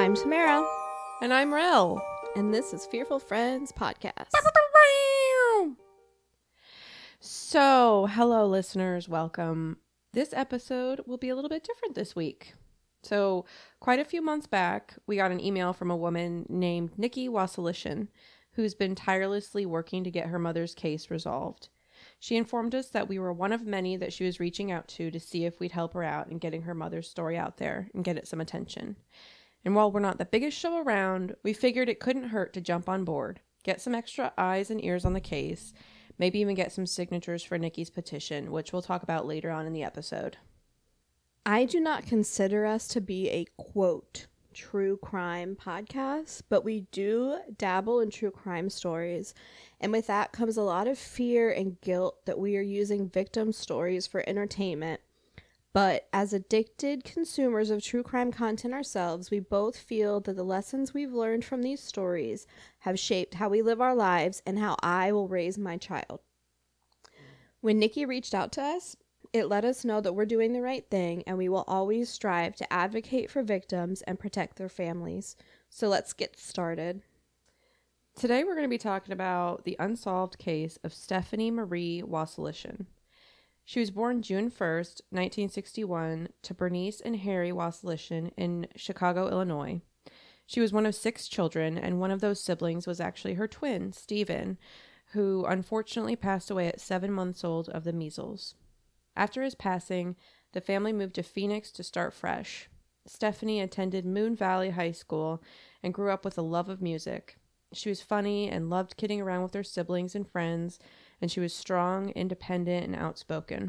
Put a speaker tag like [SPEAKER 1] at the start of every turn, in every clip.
[SPEAKER 1] I'm Tamara.
[SPEAKER 2] And I'm Rel.
[SPEAKER 1] And this is Fearful Friends Podcast.
[SPEAKER 2] So, hello listeners, welcome. This episode will be a little bit different this week. So, quite a few months back, we got an email from a woman named Nikki Wasilishin, who's been tirelessly working to get her mother's case resolved. She informed us that we were one of many that she was reaching out to see if we'd help her out in getting her mother's story out there and get it some attention. And while we're not the biggest show around, we figured it couldn't hurt to jump on board, get some extra eyes and ears on the case, maybe even get some signatures for Nikki's petition, which we'll talk about later on in the episode.
[SPEAKER 1] I do not consider us to be a, quote, true crime podcast, but we do dabble in true crime stories. And with that comes a lot of fear and guilt that we are using victim stories for entertainment. But as addicted consumers of true crime content ourselves, we both feel that the lessons we've learned from these stories have shaped how we live our lives and how I will raise my child. When Nikki reached out to us, it let us know that we're doing the right thing and we will always strive to advocate for victims and protect their families. So let's get started.
[SPEAKER 2] Today we're going to be talking about the unsolved case of Stephanie Marie Wasilishin. She was born June 1st, 1961, to Bernice and Harry Wasilishin in Chicago, Illinois. She was one of 6 children, and one of those siblings was actually her twin, Stephen, who unfortunately passed away at 7 months old of the measles. After his passing, the family moved to Phoenix to start fresh. Stephanie attended Moon Valley High School and grew up with a love of music. She was funny and loved kidding around with her siblings and friends, and she was strong, independent, and outspoken.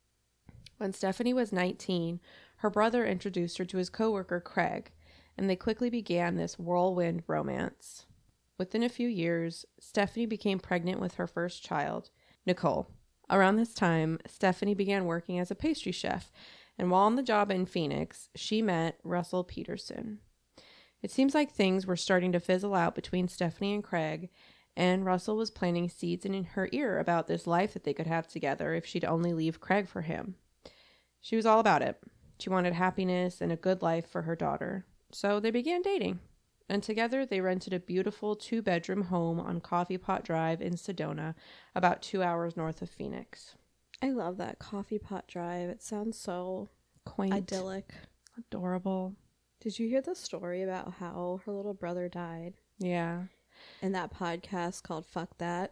[SPEAKER 2] When Stephanie was 19, her brother introduced her to his coworker, Craig, and they quickly began this whirlwind romance. Within a few years, Stephanie became pregnant with her first child, Nicole. Around this time, Stephanie began working as a pastry chef, and while on the job in Phoenix, she met Russell Peterson. It seems like things were starting to fizzle out between Stephanie and Craig, and Russell was planting seeds in her ear about this life that they could have together if she'd only leave Craig for him. She was all about it. She wanted happiness and a good life for her daughter. So they began dating. And together they rented a beautiful 2-bedroom home on Coffee Pot Drive in Sedona, about 2 hours north of Phoenix.
[SPEAKER 1] I love that Coffee Pot Drive. It sounds so
[SPEAKER 2] Quaint.
[SPEAKER 1] idyllic.
[SPEAKER 2] Adorable.
[SPEAKER 1] Did you hear the story about how her little brother died?
[SPEAKER 2] Yeah.
[SPEAKER 1] In that podcast called Fuck That,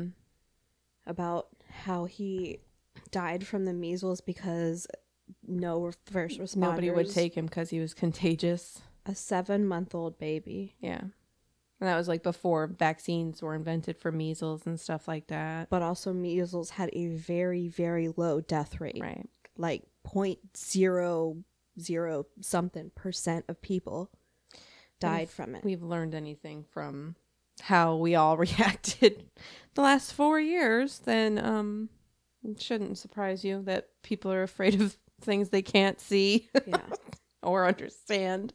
[SPEAKER 1] about how he died from the measles because no first responders.
[SPEAKER 2] Nobody would take him because he was contagious.
[SPEAKER 1] A 7-month-old baby.
[SPEAKER 2] Yeah. And that was like before vaccines were invented for measles and stuff like that.
[SPEAKER 1] But also measles had a very, very low death rate.
[SPEAKER 2] Right.
[SPEAKER 1] Like 0.00 something % of people died from it.
[SPEAKER 2] We've learned anything from how we all reacted the last 4 years, then it shouldn't surprise you that people are afraid of things they can't see or understand.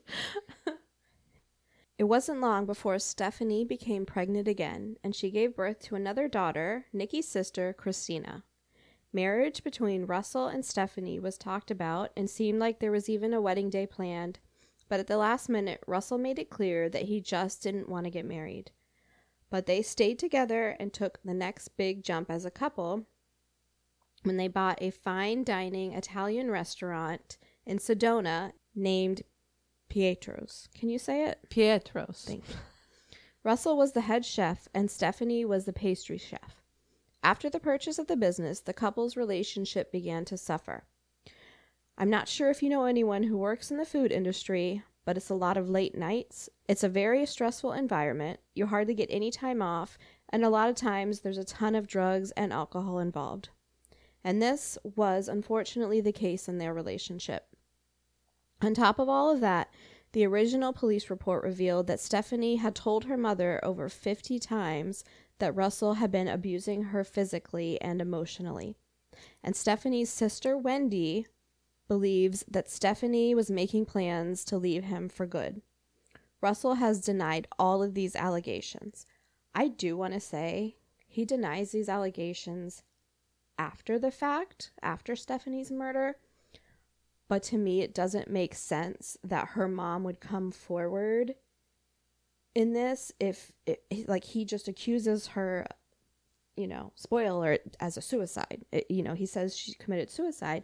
[SPEAKER 1] It wasn't long before Stephanie became pregnant again, and she gave birth to another daughter, Nikki's sister, Christina. Marriage between Russell and Stephanie was talked about and seemed like there was even a wedding day planned, but at the last minute, Russell made it clear that he just didn't want to get married. But they stayed together and took the next big jump as a couple when they bought a fine dining Italian restaurant in Sedona named Pietro's. Can you say it?
[SPEAKER 2] Pietro's.
[SPEAKER 1] Thank you. Russell was the head chef and Stephanie was the pastry chef. After the purchase of the business, the couple's relationship began to suffer. I'm not sure if you know anyone who works in the food industry, but it's a lot of late nights. It's a very stressful environment. You hardly get any time off, and a lot of times there's a ton of drugs and alcohol involved. And this was unfortunately the case in their relationship. On top of all of that, the original police report revealed that Stephanie had told her mother over 50 times that Russell had been abusing her physically and emotionally. And Stephanie's sister, Wendy, believes that Stephanie was making plans to leave him for good. Russell has denied all of these allegations. I do want to say he denies these allegations after the fact, after Stephanie's murder. But to me, it doesn't make sense that her mom would come forward in this if like he just accuses her, spoiler, as a suicide. He says she committed suicide.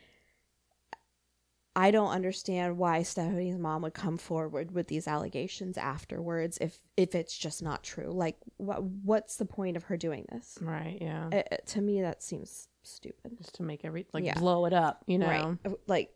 [SPEAKER 1] I don't understand why Stephanie's mom would come forward with these allegations afterwards if it's just not true. Like, what's the point of her doing this?
[SPEAKER 2] Right, yeah.
[SPEAKER 1] To me, that seems stupid.
[SPEAKER 2] Just to make blow it up,
[SPEAKER 1] Right. Like,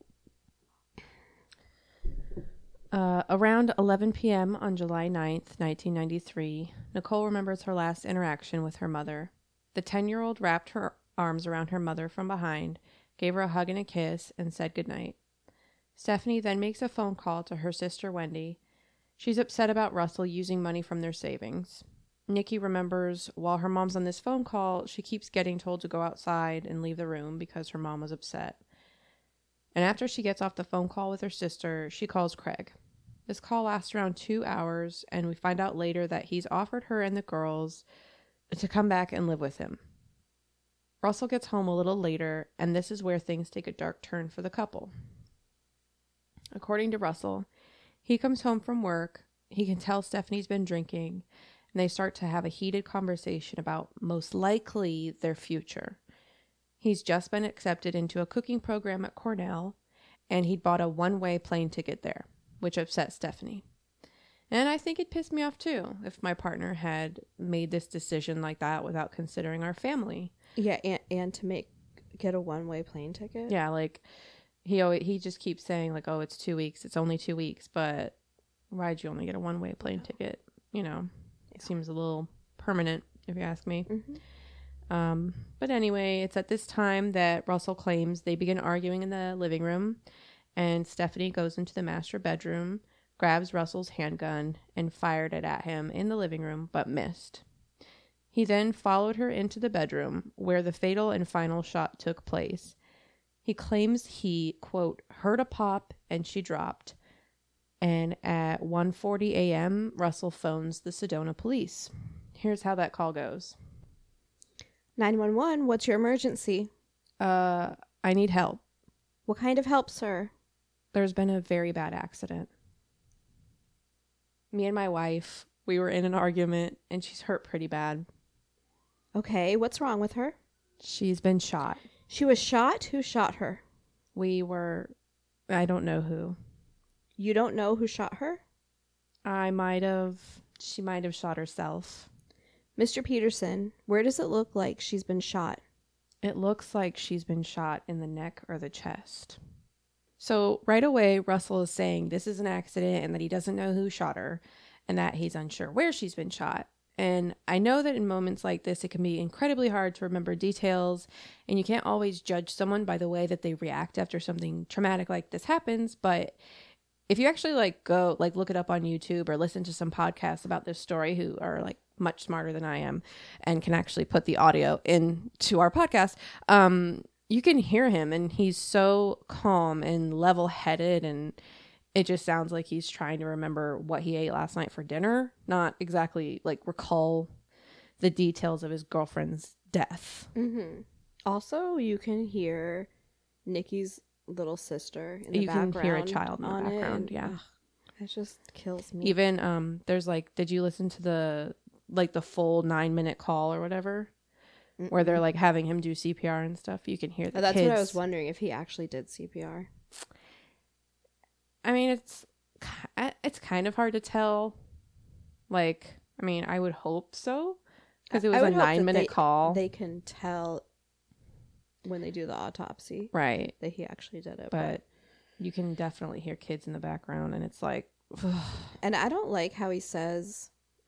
[SPEAKER 2] around 11 p.m. on July 9th, 1993, Nicole remembers her last interaction with her mother. The 10-year-old wrapped her arms around her mother from behind, gave her a hug and a kiss, and said goodnight. Stephanie then makes a phone call to her sister Wendy. She's upset about Russell using money from their savings. Nikki remembers while her mom's on this phone call, she keeps getting told to go outside and leave the room because her mom was upset. And after she gets off the phone call with her sister, she calls Craig. This call lasts around 2 hours, and we find out later that he's offered her and the girls to come back and live with him. Russell gets home a little later, and this is where things take a dark turn for the couple. According to Russell, he comes home from work, he can tell Stephanie's been drinking, and they start to have a heated conversation about most likely their future. He's just been accepted into a cooking program at Cornell, and he'd bought a one-way plane ticket there, which upset Stephanie. And I think it pissed me off too, if my partner had made this decision like that without considering our family.
[SPEAKER 1] Yeah, and to get a one-way plane ticket?
[SPEAKER 2] Yeah, like, he just keeps saying, like, oh, it's 2 weeks, it's only 2 weeks, but why'd you only get a one-way plane ticket? It seems a little permanent, if you ask me.
[SPEAKER 1] Mm-hmm.
[SPEAKER 2] But anyway, it's at this time that Russell claims they begin arguing in the living room, and Stephanie goes into the master bedroom, grabs Russell's handgun, and fired it at him in the living room, but missed. He then followed her into the bedroom, where the fatal and final shot took place. He claims he, quote, heard a pop and she dropped. And at 1:40 a.m., Russell phones the Sedona police. Here's how that call goes.
[SPEAKER 1] 911, what's your emergency?
[SPEAKER 2] I need help.
[SPEAKER 1] What kind of help, sir?
[SPEAKER 2] There's been a very bad accident. Me and my wife, we were in an argument and she's hurt pretty bad.
[SPEAKER 1] Okay, what's wrong with her?
[SPEAKER 2] She's been shot.
[SPEAKER 1] She was shot? Who shot her?
[SPEAKER 2] I don't know who.
[SPEAKER 1] You don't know who shot her?
[SPEAKER 2] She might have shot herself.
[SPEAKER 1] Mr. Peterson, where does it look like she's been shot?
[SPEAKER 2] It looks like she's been shot in the neck or the chest. So right away, Russell is saying this is an accident and that he doesn't know who shot her and that he's unsure where she's been shot. And I know that in moments like this, it can be incredibly hard to remember details, and you can't always judge someone by the way that they react after something traumatic like this happens. But if you actually go look it up on YouTube or listen to some podcasts about this story who are much smarter than I am and can actually put the audio into our podcast, you can hear him and he's so calm and level-headed, and it just sounds like he's trying to remember what he ate last night for dinner, not exactly recall the details of his girlfriend's death.
[SPEAKER 1] Mm-hmm. Also, you can hear Nikki's little sister in the background. You can
[SPEAKER 2] hear a child in the background, yeah.
[SPEAKER 1] Ugh, it just kills me.
[SPEAKER 2] Even, there's did you listen to the full 9-minute call or whatever? Mm-mm. Where they're having him do CPR and stuff? You can hear the
[SPEAKER 1] That's
[SPEAKER 2] kids.
[SPEAKER 1] what I was wondering, if he actually did CPR.
[SPEAKER 2] I mean, it's kind of hard to tell. I would hope so, because it was a 9-minute call.
[SPEAKER 1] They can tell when they do the autopsy,
[SPEAKER 2] right,
[SPEAKER 1] that he actually did it.
[SPEAKER 2] But you can definitely hear kids in the background, and it's
[SPEAKER 1] and I don't like how he says,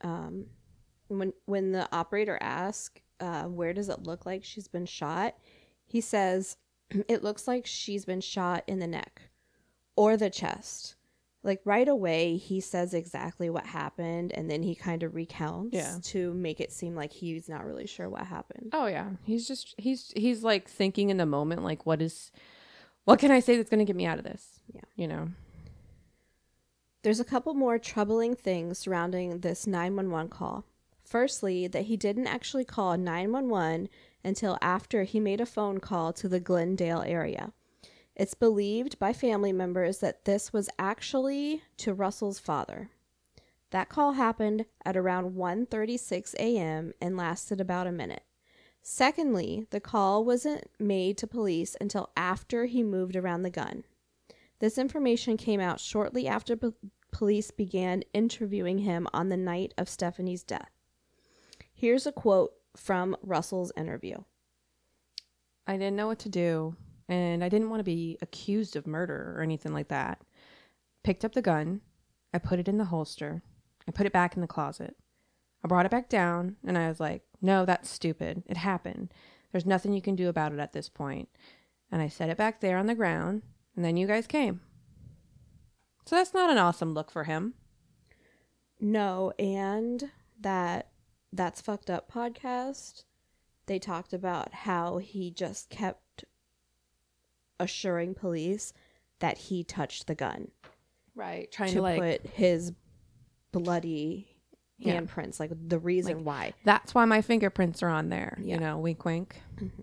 [SPEAKER 1] when the operator asks, where does it look like she's been shot? He says, it looks like she's been shot in the neck or the chest. Right away, he says exactly what happened, and then he kind of recounts to make it seem like he's not really sure what happened.
[SPEAKER 2] Oh yeah, he's thinking in the moment, what can I say that's going to get me out of this? Yeah,
[SPEAKER 1] There's a couple more troubling things surrounding this 911 call. Firstly, that he didn't actually call 911 until after he made a phone call to the Glendale area. It's believed by family members that this was actually to Russell's father. That call happened at around 1:36 a.m. and lasted about a minute. Secondly, the call wasn't made to police until after he moved around the gun. This information came out shortly after police began interviewing him on the night of Stephanie's death. Here's a quote from Russell's interview.
[SPEAKER 2] I didn't know what to do, and I didn't want to be accused of murder or anything like that. Picked up the gun. I put it in the holster. I put it back in the closet. I brought it back down, and I was like, no, that's stupid. It happened. There's nothing you can do about it at this point. And I set it back there on the ground, and then you guys came. So that's not an awesome look for him.
[SPEAKER 1] No, and That's Fucked Up podcast, they talked about how he just kept assuring police that he touched the gun.
[SPEAKER 2] Right. Trying
[SPEAKER 1] to
[SPEAKER 2] to like
[SPEAKER 1] put his bloody handprints, like the reason why.
[SPEAKER 2] That's why my fingerprints are on there.
[SPEAKER 1] Yeah.
[SPEAKER 2] You know, wink, wink.
[SPEAKER 1] Mm-hmm.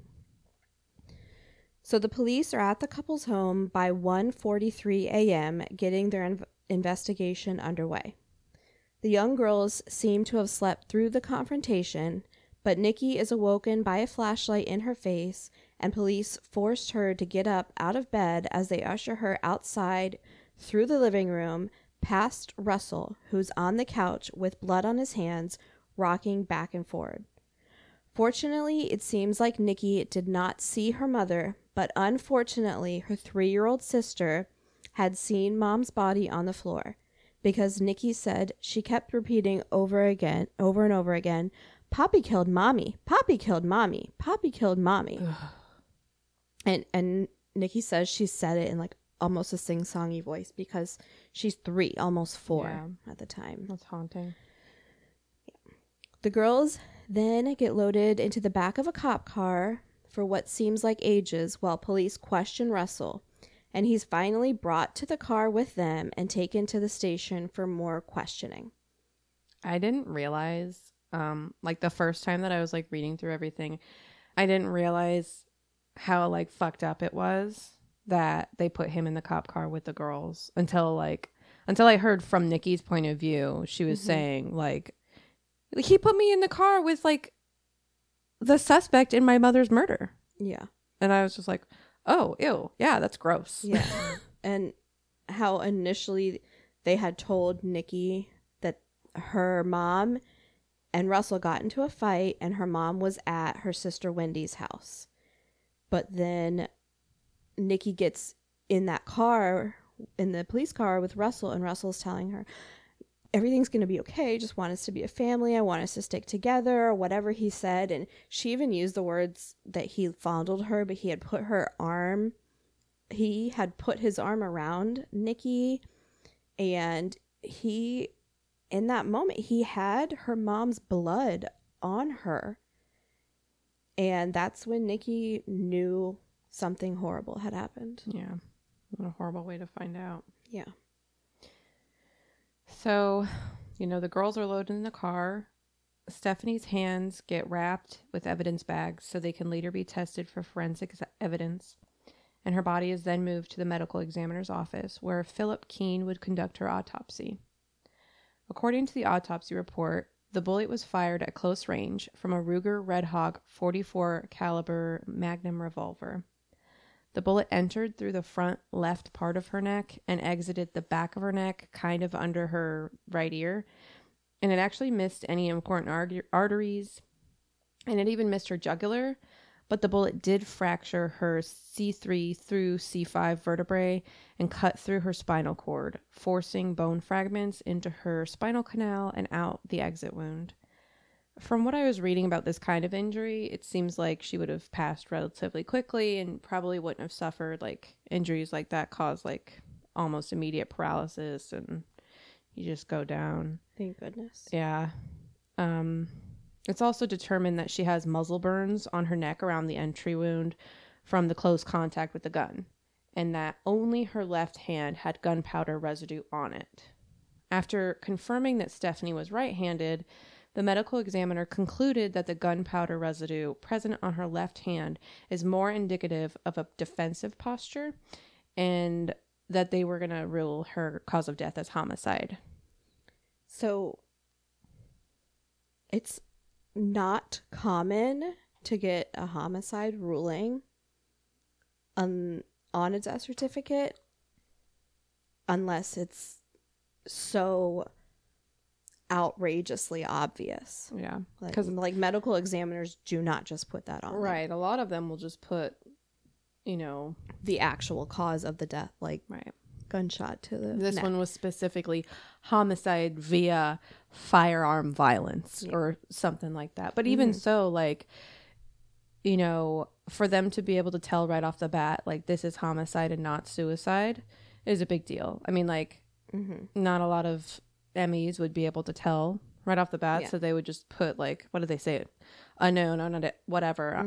[SPEAKER 1] So the police are at the couple's home by 1:43 a.m. getting their investigation underway. The young girls seem to have slept through the confrontation, but Nikki is awoken by a flashlight in her face, and police forced her to get up out of bed as they usher her outside through the living room, past Russell, who's on the couch with blood on his hands, rocking back and forward. Fortunately, it seems like Nikki did not see her mother, but unfortunately, her 3-year-old sister had seen Mom's body on the floor, because Nikki said she kept repeating over and over again, "Poppy killed Mommy, Poppy killed Mommy, Poppy killed Mommy." And Nikki says she said it in like almost a sing-songy voice because she's 3, almost 4 at the time.
[SPEAKER 2] That's haunting.
[SPEAKER 1] The girls then get loaded into the back of a cop car for what seems like ages while police question Russell, and he's finally brought to the car with them and taken to the station for more questioning.
[SPEAKER 2] I didn't realize, like the first time that I was like reading through everything, I didn't realize how like fucked up it was that they put him in the cop car with the girls until I heard from Nikki's point of view. She was saying like, he put me in the car with like the suspect in my mother's murder.
[SPEAKER 1] Yeah.
[SPEAKER 2] And I was just like, oh, ew. Yeah, that's gross.
[SPEAKER 1] Yeah. And how initially they had told Nikki that her mom and Russell got into a fight and her mom was at her sister Wendy's house. But then Nikki gets in that car, in the police car with Russell, and Russell's telling her, everything's going to be okay. Just want us to be a family. I want us to stick together, or whatever he said. And she even used the words that he fondled her, but he had put his arm around Nikki. And in that moment, he had her mom's blood on her. And that's when Nikki knew something horrible had happened.
[SPEAKER 2] Yeah. What a horrible way to find out.
[SPEAKER 1] Yeah.
[SPEAKER 2] So, the girls are loaded in the car. Stephanie's hands get wrapped with evidence bags so they can later be tested for forensic evidence. And her body is then moved to the medical examiner's office, where Philip Keene would conduct her autopsy. According to the autopsy report, the bullet was fired at close range from a Ruger Red Hawk .44 caliber Magnum revolver. The bullet entered through the front left part of her neck and exited the back of her neck, kind of under her right ear. And it actually missed any important arteries, and it even missed her jugular. But the bullet did fracture her C3 through C5 vertebrae and cut through her spinal cord, forcing bone fragments into her spinal canal and out the exit wound. From what I was reading about this kind of injury, it seems like she would have passed relatively quickly and probably wouldn't have suffered like injuries like that cause like almost immediate paralysis and you just go down.
[SPEAKER 1] Thank goodness.
[SPEAKER 2] Yeah. It's also determined that she has muzzle burns on her neck around the entry wound from the close contact with the gun, and that only her left hand had gunpowder residue on it. After confirming that Stephanie was right-handed, The medical examiner concluded that the gunpowder residue present on her left hand is more indicative of a defensive posture, and that they were going to rule her cause of death as homicide.
[SPEAKER 1] So it's not common to get a homicide ruling on a death certificate unless it's so outrageously obvious.
[SPEAKER 2] Yeah.
[SPEAKER 1] Because like medical examiners do not just put that on.
[SPEAKER 2] Right. A lot of them will just put, you know,
[SPEAKER 1] the actual cause of the death, like
[SPEAKER 2] right.
[SPEAKER 1] gunshot to the
[SPEAKER 2] This
[SPEAKER 1] neck.
[SPEAKER 2] one was specifically homicide via firearm violence or something like that. But even so, like, you know, for them to be able to tell right off the bat, like, this is homicide and not suicide is a big deal. I mean, like, not a lot of MEs would be able to tell right off the bat. So they would just put, like, what did they say? Unknown, whatever.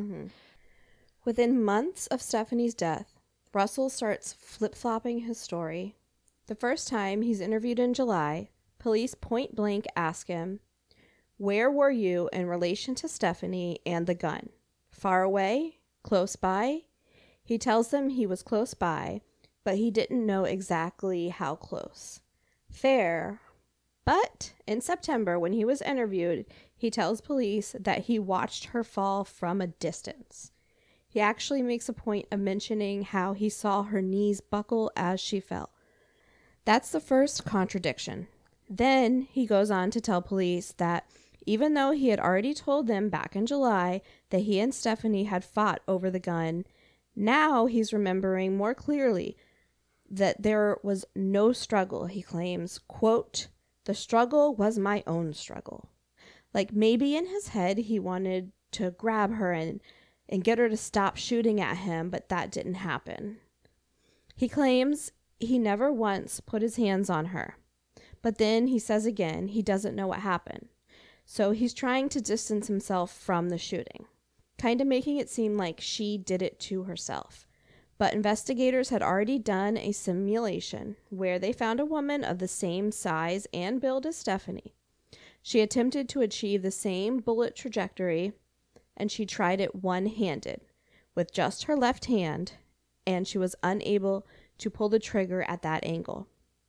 [SPEAKER 1] Within months of Stephanie's death, Russell starts flip-flopping his story. The first time he's interviewed in July, police point blank ask him, "Where were you in relation to Stephanie and the gun? Far away? Close by?" He tells them he was close by, but he didn't know exactly how close. Fair. But in September, when he was interviewed, he tells police that he watched her fall from a distance. He actually makes a point of mentioning how he saw her knees buckle as she fell. That's the first contradiction. Then he goes on to tell police that even though he had already told them back in July that he and Stephanie had fought over the gun, now he's remembering more clearly that there was no struggle, he claims. Quote, "The struggle was my own struggle." Like maybe in his head he wanted to grab her and get her to stop shooting at him, but that didn't happen. He claims he never once put his hands on her, but then he says again he doesn't know what happened. So he's trying to distance himself from the shooting, kind of making it seem like she did it to herself. But investigators had already done a simulation where they found a woman of the same size and build as Stephanie. She attempted to achieve the same bullet trajectory, and she tried it one-handed with just her left hand, and she was unable to pull the trigger at that angle.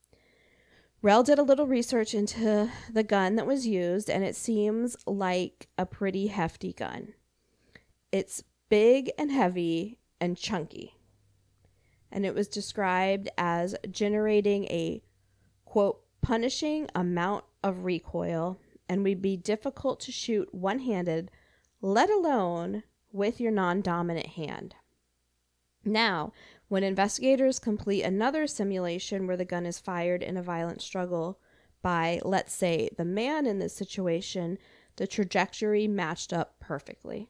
[SPEAKER 1] Rel did a little research into the gun that was used, and it seems like a pretty hefty gun. It's big and heavy and chunky. And it was described as generating a, quote, punishing amount of recoil and would be difficult to shoot one-handed, let alone with your non-dominant hand. Now, when investigators complete another simulation where the gun is fired in a violent struggle by, let's say, the man in this situation, the trajectory matched up perfectly.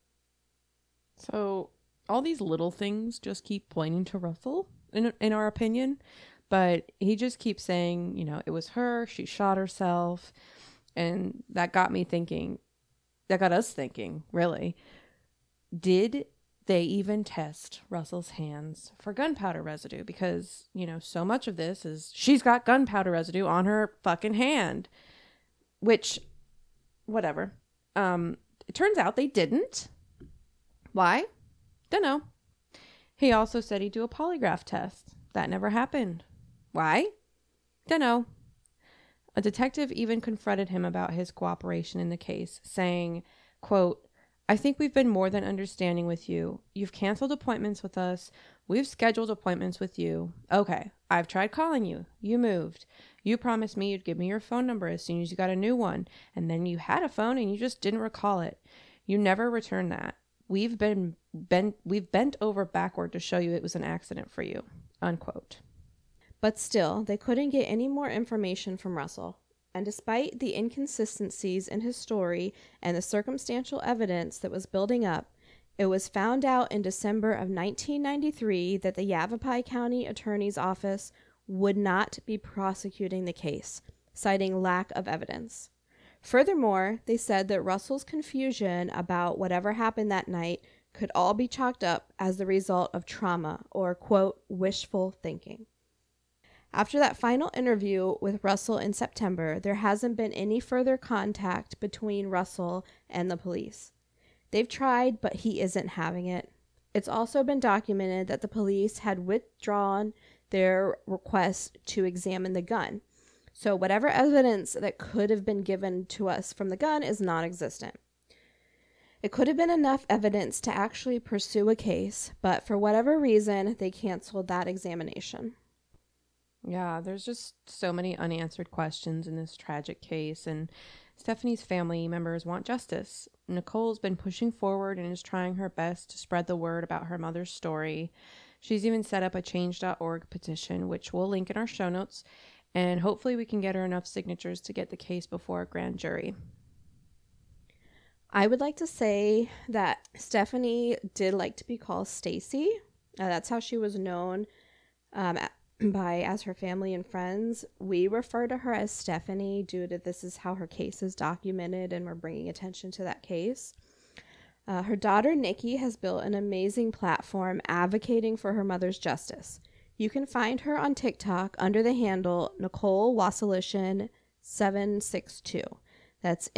[SPEAKER 2] So all these little things just keep pointing to Russell, in our opinion. But he just keeps saying, you know, it was her, she shot herself. And that got me thinking, that got us thinking, really. Did they even test Russell's hands for gunpowder residue? Because, you know, so much of this is she's got gunpowder residue on her fucking hand. Which, whatever. It turns out they didn't. Why? Don't know. He also said he'd do a polygraph test. That never happened. Why? Don't know. A detective even confronted him about his cooperation in the case, saying, quote, "I think we've been more than understanding with you. You've canceled appointments with us. We've scheduled appointments with you. Okay, I've tried calling you. You moved. You promised me you'd give me your phone number as soon as you got a new one. And then you had a phone and you just didn't recall it. You never returned that. We've bent over backward to show you it was an accident for you." Unquote.
[SPEAKER 1] But still, they couldn't get any more information from Russell. And despite the inconsistencies in his story and the circumstantial evidence that was building up, it was found out in December of 1993 that the Yavapai County Attorney's Office would not be prosecuting the case, citing lack of evidence. Furthermore, they said that Russell's confusion about whatever happened that night could all be chalked up as the result of trauma or, quote, wishful thinking. After that final interview with Russell in September, there hasn't been any further contact between Russell and the police. They've tried, but he isn't having it. It's also been documented that the police had withdrawn their request to examine the gun. So whatever evidence that could have been given to us from the gun is non-existent. It could have been enough evidence to actually pursue a case, but for whatever reason, they canceled that examination.
[SPEAKER 2] Yeah, there's just so many unanswered questions in this tragic case, and Stephanie's family members want justice. Nicole's been pushing forward and is trying her best to spread the word about her mother's story. She's even set up a change.org petition, which we'll link in our show notes, and hopefully we can get her enough signatures to get the case before a grand jury.
[SPEAKER 1] I would like to say that Stephanie did like to be called Stacy. That's how she was known as her family and friends. We refer to her as Stephanie due to this is how her case is documented, and we're bringing attention to that case. Her daughter Nikki has built an amazing platform advocating for her mother's justice. You can find her on TikTok under the handle Nicole Wasilishin 762. That's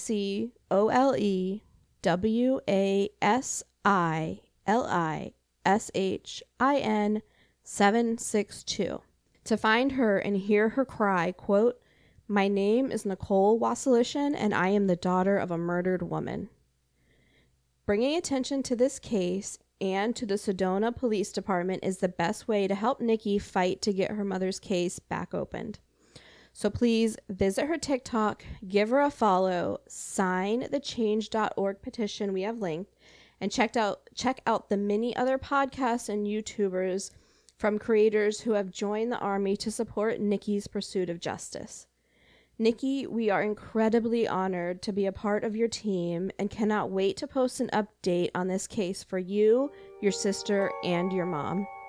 [SPEAKER 1] NICOLEWASILISHIN 762. To find her and hear her cry, quote, "My name is Nicole Wasilishin and I am the daughter of a murdered woman." Bringing attention to this case and to the Sedona Police Department is the best way to help Nikki fight to get her mother's case back opened. So please visit her TikTok, give her a follow, sign the change.org petition we have linked, and check out the many other podcasts and YouTubers from creators who have joined the army to support Nikki's pursuit of justice. Nikki, we are incredibly honored to be a part of your team and cannot wait to post an update on this case for you, your sister, and your mom.